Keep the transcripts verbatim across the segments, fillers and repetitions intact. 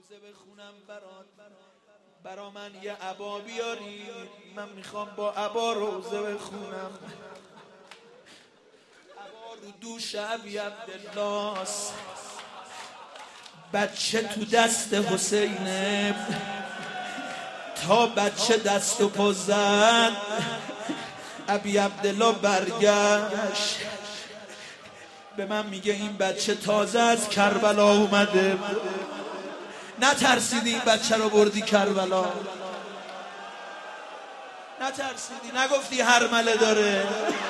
روزه بخونم برات، برا من یه عبا بیاری، من میخوام با عبا روزه بخونم. عبا رو دوش ابی عبدالله است، بچه تو دست حسینه، تا بچه دست و پا زد ابی عبدالله برگشت به من میگه این بچه تازه از کربلا اومده، نترسیدی این بچه رو بردی کربلا؟ نترسیدی؟ نگفتی هرمله داره؟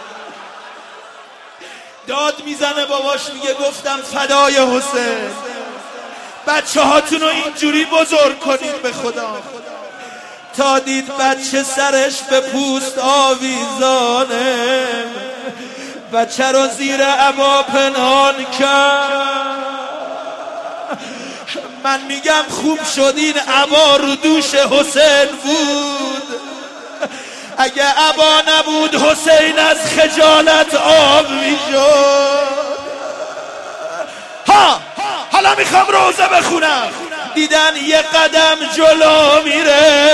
داد میزنه باباش میگه گفتم فدای حسین، بچه هاتون رو اینجوری بزرگ کنید به خدا. تا دید بچه سرش به پوست آویزانه، بچه رو زیر عبا پنهان کرد. من میگم خوب شد این عبا رو دوش حسین بود، اگه عبا نبود حسین از خجالت آب میشد. ها حالا میخوام روزه بخونم. دیدن یه قدم جلو میره،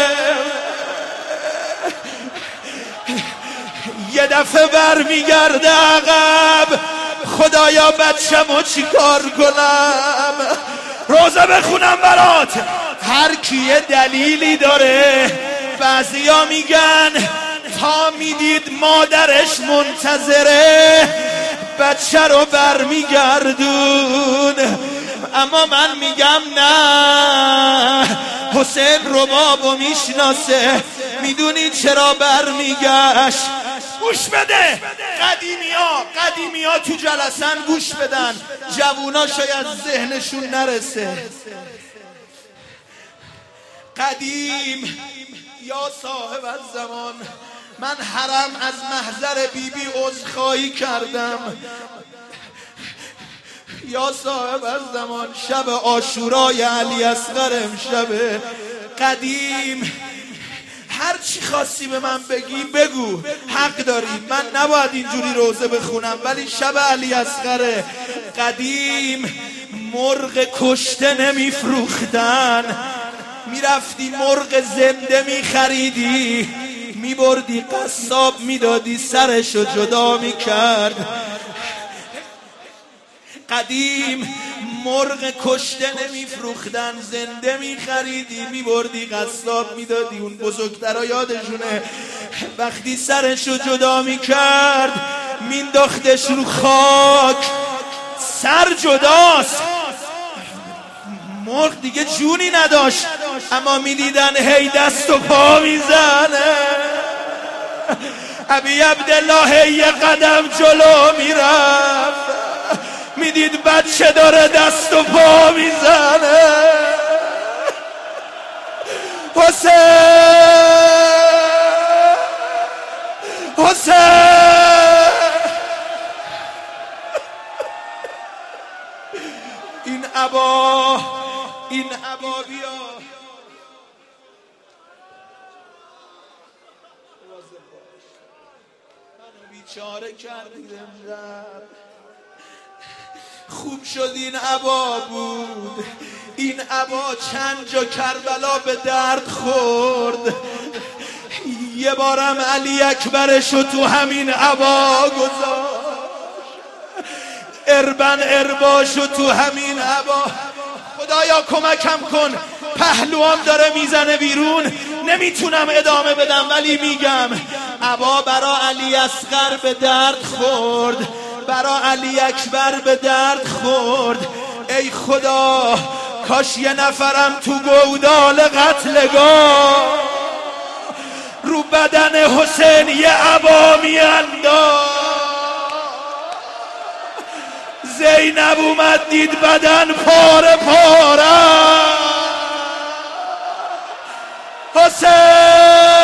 یه دفعه بر میگرده عقب، خدایا بچه‌مو چی کار کنم؟ روزه بخونم برات. هر کی یه دلیلی داره. بعضیا میگن تا میدید مادرش منتظره بچه رو بر میگردون، اما من میگم نه، حسین ربابو میشناسه، میدونی چرا بر میگشت؟ گوش بده، قدیمی ها قدیمی ها تو جلسن گوش بدن، جوونا شاید ذهنشون نرسه. قدیم یا صاحب الزمان، من حرم از محضر بیبی عذرخواهی کردم. یا صاحب الزمان، شب عاشورای علی اصغر امشبه. قدیم هر چی خواستی به من بگی بگو، حق داری، من نباید اینجوری روزه بخونم، ولی شب علی اصغر. قدیم مرغ کشته نمیفروختن، میرفتی مرغ زنده میخریدی، میبردی قصاب میدادی سرشو جدا میکرد. قدیم مرغ کشته نمیفروختن، زنده میخریدی، میبردی قصاب میدادی. اون بزرگترا یادشونه وقتی سرشو جدا میکرد مینداختش رو خاک، سر جداست، مرغ دیگه جونی نداشت، اما میدیدن هی دست و پا میزنه. ابی عبدالله هی یه قدم جلو میرفت، میدید بچه داره دست و پا میزنه. حسین حسین این عبا این عبا بیا. منو بیچاره کردیدم، خوب شد این عبا بود. این عبا چند جا کربلا به درد خورد، یه بارم علی اکبرشو تو همین عبا گذاشت، اربن ارباشو تو همین عبا. خدایا کمکم کن، پهلوام داره میزنه بیرون، نمیتونم ادامه بدم ولی میگم عبا برا علی اصغر به درد خورد، برا علی اکبر به درد خورد. ای خدا کاش یه نفرم تو گودال قتلگاه رو بدن حسین یه عبا میانداخت. زینب اومد دید بدن پاره پاره. حسین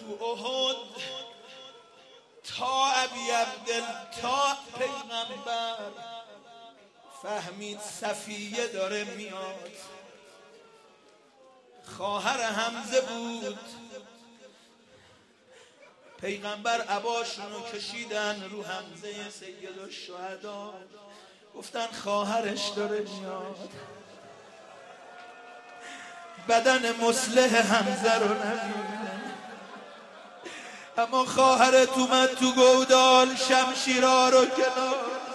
تو احد تا ابی عبدل تا پیغمبر فهمید صفیه داره میاد. خواهر حمزه بود. پیغمبر عباشونو کشیدن رو حمزه سید الشهدا، گفتن خواهرش داره میاد. بدن مصلح حمزه رو نمیبینن، اما خواهرت اومد تو گودال شمشیرها رو کنار